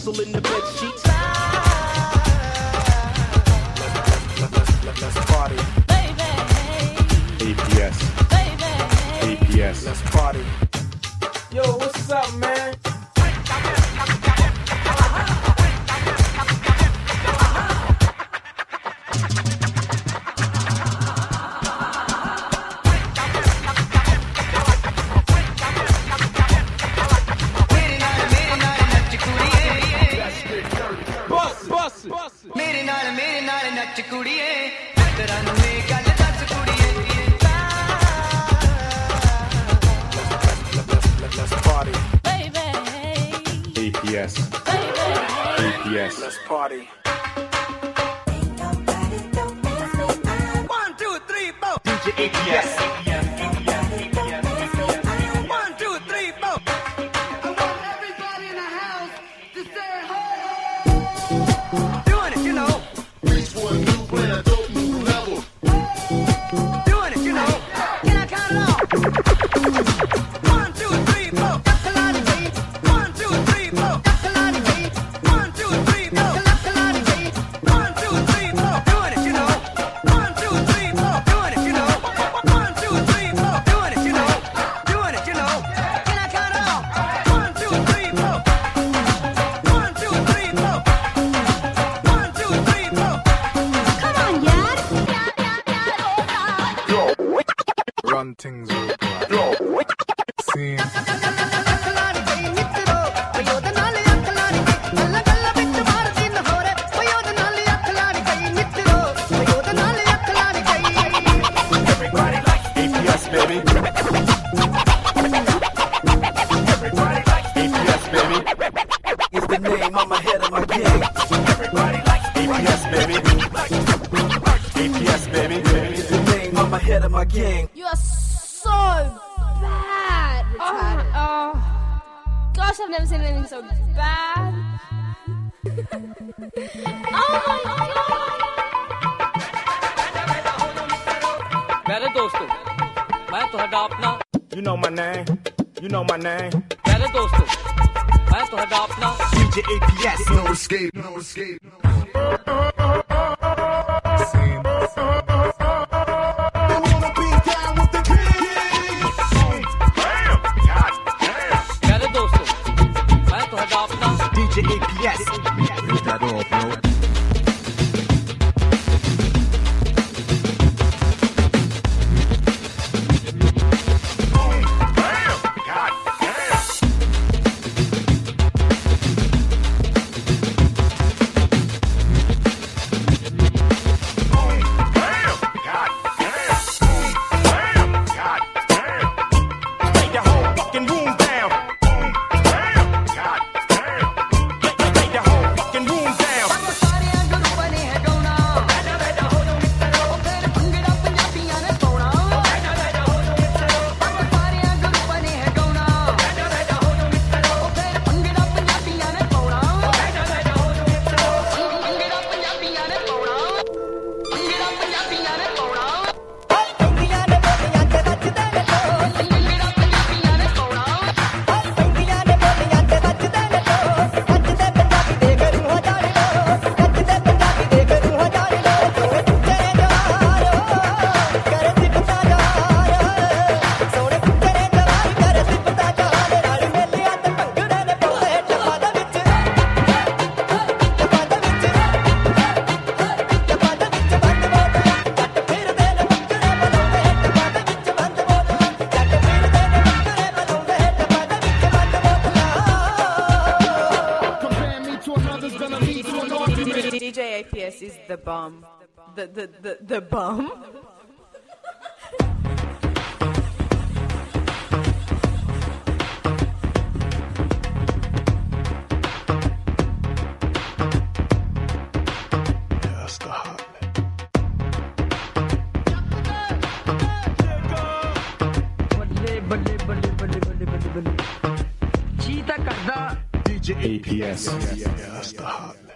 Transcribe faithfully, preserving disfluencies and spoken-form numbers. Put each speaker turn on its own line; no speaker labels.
Rustle in the bed sheets. Let's party.
Baby.
A P S.
Baby.
A P S.
Let's party. Yo, what's up, man?
मेरे नाल मेरे नाल नच कुड़िए तेरा नु ए गल दस कुड़िए
Let's party.
Baby.
A P S.
Baby.
A P S.
Let's party.
one two three four
D J A P S.
one two three four I want everybody in the house to say ho doing it, you know.
Reach for a new play, a dope new level.
Doing it, you know. Can I count it off? One, two, three, four. Kalani beat. One, two, three, four. Kalani beat. One, two, three, four. Kalani beat. One, two, three, four. Doing it, you know. One, two, three, four. Doing it, you know. One, two, three, four. Doing it, you know. Doing it, you know. Can I count it off? One, two, three, four. One, two, three, four. One, two, three, four. Come on, yaar.
Run things real quick. See,
A P S, baby. Everybody likes A P S, baby.
Is the name, I'm ahead of my game.
Everybody likes A P S, baby. A P S, baby.
Is the name, I'm ahead of my gang.
You are so bad, retarded. Oh, oh. Gosh, I've never seen anything so bad. Oh my god.
प्यारे दोस्तों मैं ਤੁਹਾਡਾ ਆਪਣਾ
You know my name. You know my name.
प्यारे दोस्तों मैं ਤੁਹਾਡਾ ਆਪਣਾ
D J A P S.
no escape, no escape. See, they wanna be down with the king.
प्यारे दोस्तों मैं ਤੁਹਾਡਾ ਆਪਣਾ
D J A P S.
Hit that off, bro.
Take the whole fucking room down. Take the whole fucking room down.
ਸਾਰਿਆਂ ਗਰੁੱਪਾਂ ਨੇ ਹਟਾਉਣਾ ਬੈਠਾ ਬੈਠਾ ਹੋ ਜਾ ਮਿੱਤਰੋ ਫਿਰ ਭੰਗੜਾ ਪੰਜਾਬੀਆਂ ਨੇ ਪਾਉਣਾ ਬੈਠਾ ਬੈਠਾ ਹੋ ਜਾ ਮਿੱਤਰੋ ਸਾਰਿਆਂ ਗਰੁੱਪਾਂ ਨੇ ਹਟਾਉਣਾ ਬੈਠਾ ਬੈਠਾ ਹੋ ਜਾ ਮਿੱਤਰੋ ਫਿਰ ਭੰਗੜਾ ਪੰਜਾਬੀਆਂ ਨੇ ਪਾਉਣਾ ਬੈਠਾ ਬੈਠਾ ਹੋ ਜਾ ਮਿੱਤਰੋ ਭੰਗੜਾ ਪੰਜਾਬੀਆਂ ਨੇ ਪਾਉਣਾ ਭੰਗੜਾ ਪੰਜਾਬੀਆਂ ਨੇ ਪਾਉਣਾ ਪੈਂਦੀਆਂ ਨੇ ਬੋਲੀਆਂ ਤੇ ਵੱਜਦੇ ਨੇ ਢੋਲ ਭੰਗੜਾ ਪੰਜਾਬੀਆਂ ਨੇ ਪਾਉਣਾ ਪੈਂਦੀਆਂ ਨੇ ਬੋਲੀਆਂ ਤੇ ਵੱਜਦੇ ਨੇ ਢੋਲ ਵੱਜਦੇ ਪੰਜਾਬੀ ਦੇ ਘਰੂ ਹਜ਼ਾਰੇ ਲੋਕ ਵੱਜਦੇ ਪੰਜਾਬੀ ਦੇ ਘਰੂ ਹਜ਼ਾਰੇ ਲੋਕ ਸੋਹਣੇ ਕੁੱਤਰੇ ਜਵਾਰ ਕਰ ਸਿਪਤਾ ਜਾਰ ਸੋਹਣੇ ਕੁੱਤਰੇ ਜਵਾਰ ਕਰ ਸਿਪਤਾ ਜਾਰ ਰਲ ਮੇਲਿਆਂ ਤੇ ਭੰਗੜੇ ਨੇ ਪਾਉਂਦੇ ਟੱਪਾ ਦੇ ਵਿੱਚ ਟੱਪਾ ਦੇ ਵਿੱਚ ਟੱਪਾ ਦੇ ਵਿੱਚ ਬੰਦ ਬੋਲ ਜੱਟ ਫਿਰਦੇ ਨੇ ਭੰਗੜੇ ਬਲਾਉਂਦੇ ਟੱਪਾ ਦੇ ਵਿੱਚ ਬੰਦ ਬੋਲ ਜੱਟ ਫਿਰਦੇ ਨੇ ਭੰਗੜੇ ਬਲਾਉਂਦੇ ਟੱਪਾ ਦੇ ਵਿੱਚ ਬੰਦ ਬੋਲ
Compare me to another's gonna lead to an argument.
D J A P S is the bomb. The the the the bomb.
That's the hot.
ਬੱਲੇ ਬੱਲੇ ਬੱਲੇ ਬੱਲੇ ਬੱਲੇ ਬੱਲੇ ਬੱਲੇ ਜੀ ਤਾਂ ਕਰਦਾ
D J A P S.
Yeah, that's the hot.